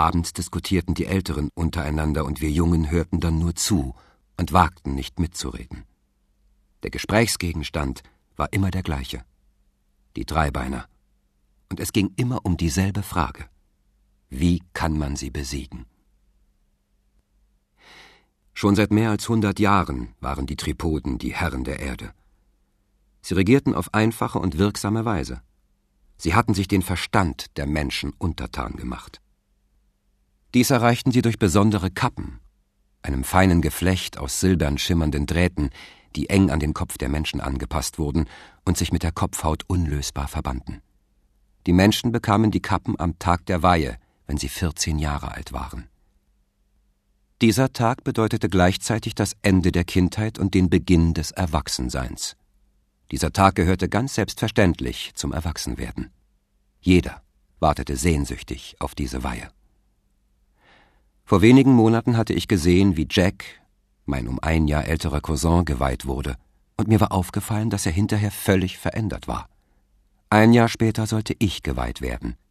Abends diskutierten die Älteren untereinander und wir Jungen hörten dann nur zu und wagten nicht mitzureden. Der Gesprächsgegenstand war immer der gleiche: die Dreibeiner. Und es ging immer um dieselbe Frage: Wie kann man sie besiegen? Schon seit mehr als 100 Jahren waren die Tripoden die Herren der Erde. Sie regierten auf einfache und wirksame Weise. Sie hatten sich den Verstand der Menschen untertan gemacht. Dies erreichten sie durch besondere Kappen, einem feinen Geflecht aus silbern schimmernden Drähten, die eng an den Kopf der Menschen angepasst wurden und sich mit der Kopfhaut unlösbar verbanden. Die Menschen bekamen die Kappen am Tag der Weihe, wenn sie 14 Jahre alt waren. Dieser Tag bedeutete gleichzeitig das Ende der Kindheit und den Beginn des Erwachsenseins. Dieser Tag gehörte ganz selbstverständlich zum Erwachsenwerden. Jeder wartete sehnsüchtig auf diese Weihe. Vor wenigen Monaten hatte ich gesehen, wie Jack, mein um 1 Jahr älterer Cousin, geweiht wurde, und mir war aufgefallen, dass er hinterher völlig verändert war. 1 Jahr später sollte ich geweiht werden,